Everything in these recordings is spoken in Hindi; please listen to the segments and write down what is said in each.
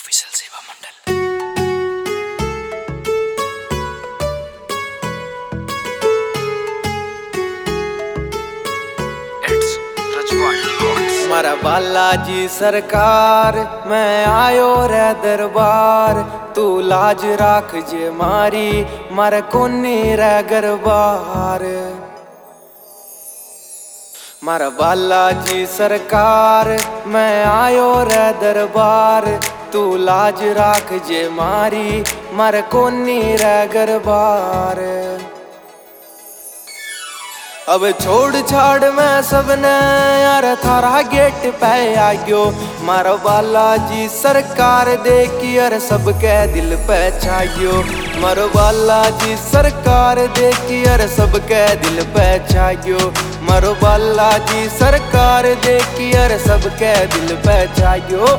ऑफिशियल सेवा मंडल। मारा बालाजी सरकार मैं आयो रे दरबार, तू लाज राख जे मारी मारे कोनी रे गरबार। मारा बालाजी सरकार मैं आयो रे दरबार, तू लाज राख जे मारी मारे कोनी रे गरबार। अब छोड़ छाड़ मैं सबने यार थारा गेट पे आ गयो, मारो बालाजी सरकार देखी यार सबके दिल पे छायो। मारो बालाजी सरकार देखी यार सबके दिल पे छायो। मारो बालाजी सरकार देखी यार सबके दिल पे छायो।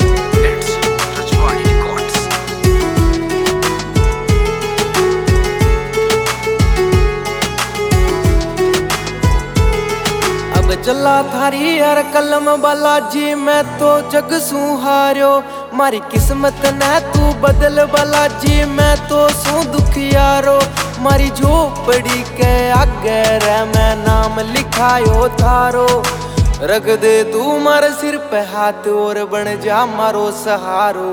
चला थारी यार कलम बालाजी मैं तो जग सू हार्यो, मारी किस्मत ने तू बदल बालाजी मैं तो सू दुखियारो। मारी झोपड़ी के आगे रे मैं नाम लिखायो थारो, रख दे तू मारे सिर पे हाथ और बन जा मारो सहारो।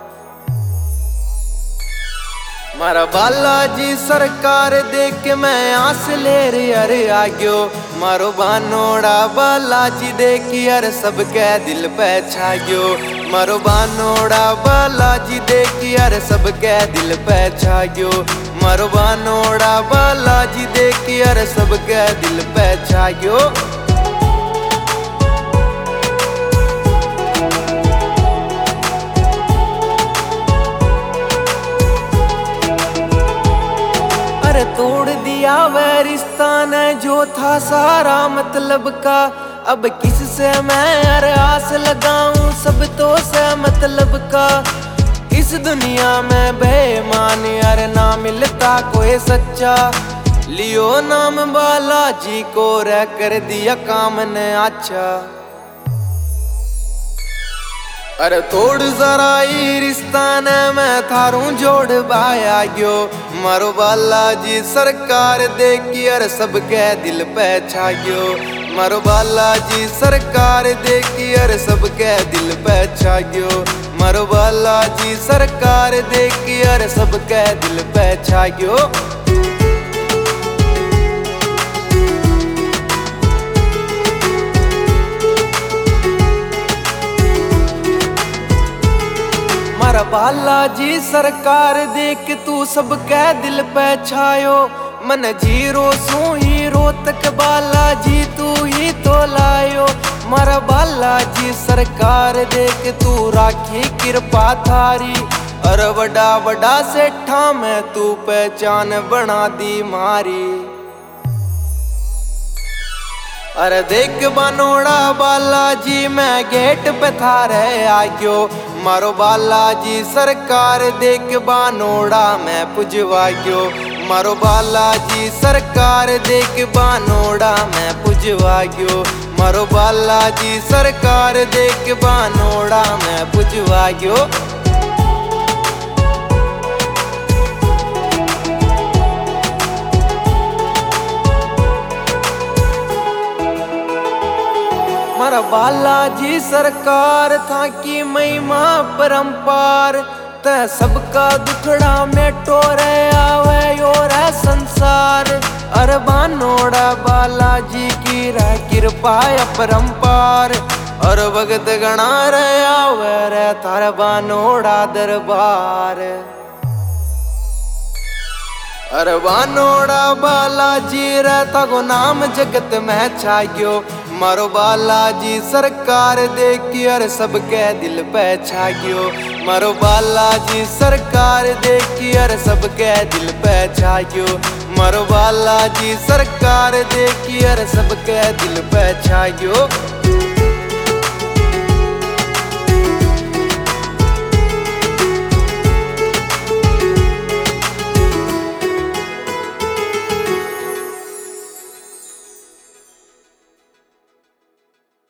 मारा बालाजी सरकार देख के मैं आस ले रे अरे आ गयो। मारो बानोड़ा बालाजी देखी यार सबके दिल पे छा गयो। मारो बानोड़ा बालाजी देखी यार सबके दिल पे छा गयो। मारो बानोड़ा बालाजी देखी यार सबके दिल पे छा गयो। तोड़ दिया वह रिश्ता ने जो था सारा मतलब का, अब किससे मैं यार आस लगाऊं सब तो से मतलब का। इस दुनिया में बेईमान यार ना मिलता कोई सच्चा, लियो नाम बालाजी को रह कर दिया काम ने अच्छा। अरे तोड़ जरा ई रिश्ता ने मैं थारू जोड़ बाया गयो। मारो बालाजी सरकार देखी यार सबके दिल पे छा गयो। मारो बालाजी सरकार देखी यार सबके दिल पे छा गयो। मारो बालाजी सरकार देखी यार सबके दिल पे छा गयो। मारा बालाजी सरकार देख तू सबके दिल पे छायो। मन जीरो सू हीरो तक बालाजी तू ही तो लायो। मारा बालाजी सरकार देख तू राखी कृपा थारी, और बड़ा बड़ा सेठा में तू पहचान बना दी मारी। अरे देख बनोड़ा बालाजी मैं गेट पे थारे आ गयो। मारो बालाजी सरकार देख बानोड़ा मैं पुजवा गयो। मारो बालाजी सरकार देख बानोड़ा मैं पुजवा गयो। मारो बालाजी सरकार देख बानोड़ा मैं पुजवा गयो। मारा बालाजी सरकार था की महिमा परंपार, ते सबका दुखड़ा मेटो रे आवे यो रे संसार। अरे बानोड़ा बालाजी की रे कृपा परंपार, और भगत गणा रे आवे रे थारे बानोड़ा दरबार। अरे बानोड़ा बालाजी रहता को नाम जगत में छा गयो। मारो बालाजी सरकार देखी यार सबके दिल पे छा गयो। मारो बालाजी सरकार देखी यार सबके दिल पे छा गयो। मारो बालाजी सरकार देखी यार सबके दिल पे छा गयो।